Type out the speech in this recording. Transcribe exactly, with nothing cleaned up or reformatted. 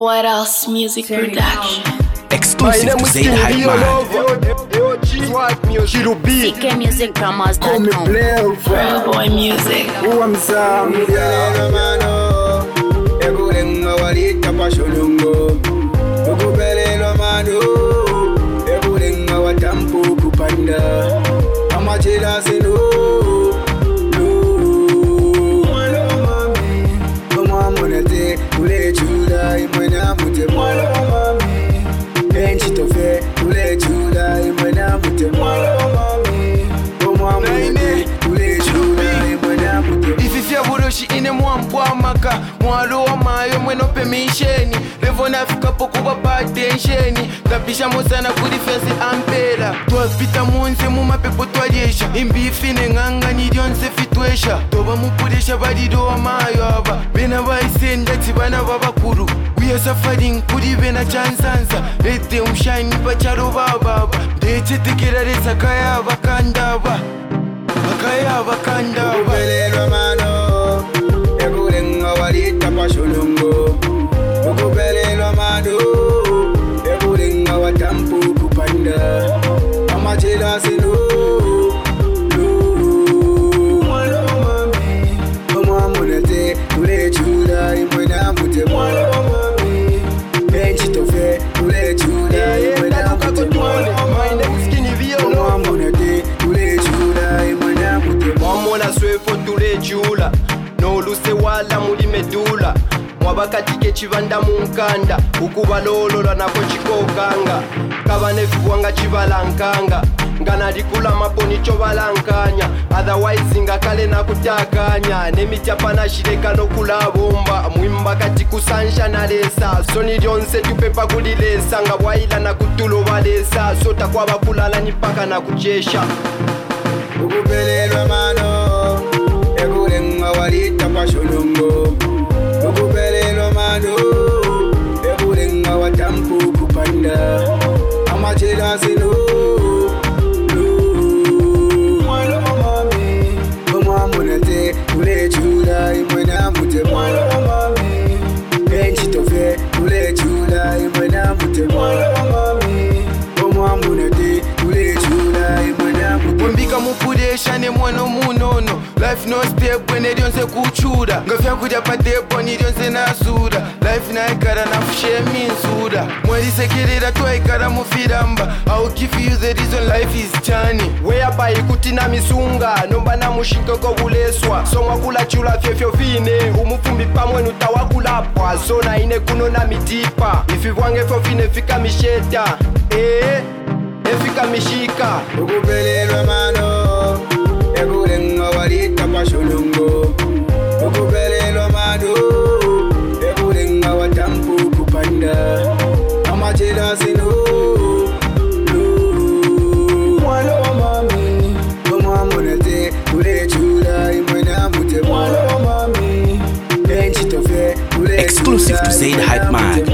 What else music production? Exclusive to Zaid Hype Man. C K Music Promos dot com. Real boy music. Ine mwambwa maka mwalo wa mayo mweno pemisheni Revo nafika poku wa patensheni Tapisha mosana kuri fesi ampera Tuapita munze mumapepo tuajesha Imbifine nganga nidionse fitwesha Toba mupudesha badido wa mayo aba Bena waisenda tibana wabakuru Uya safari kuri bena chansansa Ete umshine pacharo bababa Deche tekera resa kaya bakandaba Bakaya bakandaba Ukubelelwa mano Ekurenga walita pashulungo Ukubelelwa mano Ekurenga watampu kupanda Amachela sinu Mwalo mami Mwa munete Ule chula imwena mute Mwalo mami Benchi tofe Ule chula imwena mute Mwalo mami Mwa munete Ule chula imwena mute Mwamona swefo tule chula No luse wala muli medula Mwabakatike chivanda munkanda Ukubalolola nako chikokanga Kabane fibwanga chivalankanga Ngana dikula maponi chobalankanya Otherwise nga kale na kutakanya Nemityapa na shireka no kulabomba Mwimba kati kusansha na lesa Soni dionse tupepa kulilesa Nga waila na kutulo walesa Sota kwa bakulala nipaka na kuchesha Ukubelelwa mano Ekurenga walita pashulungo Ukubelelwa mano Ekurenga watampu kupanda Amachela sinu Mwalo mami Mwa munete Ule chula imwena mute Mwalo mami Benchi tofe Ule chula imwena mute Mwalo mami Mwa munete Ule chula imwena mute Mwembika mupudesha ne mwana munono Life no step when dionse kuchuda Ngafya kudya patepo ni dionse na suda Life na ikara na fushemi nsuda Mweli sekerera tuwa ikara mufiramba I'll give you the reason life is chani Whereby ikutina misunga Nomba na mushintoko guleswa Somwa kula chula fyefyo vine Umufumbi pamwe nutawakula pwa Sona ine kuno na mitipa Ifivwange fyo vine fika misheta Eh, efika mishika Ukubelelwa mano Ekurenga walita pashulungo Ukubelelwa mano Ekurenga watampu kupanda Amachela sinu Mwalo mami Mwa munete Ule chula imwena mute Mwalo mami Benchi tofe Ule Exclusive to Zaid Hype Man.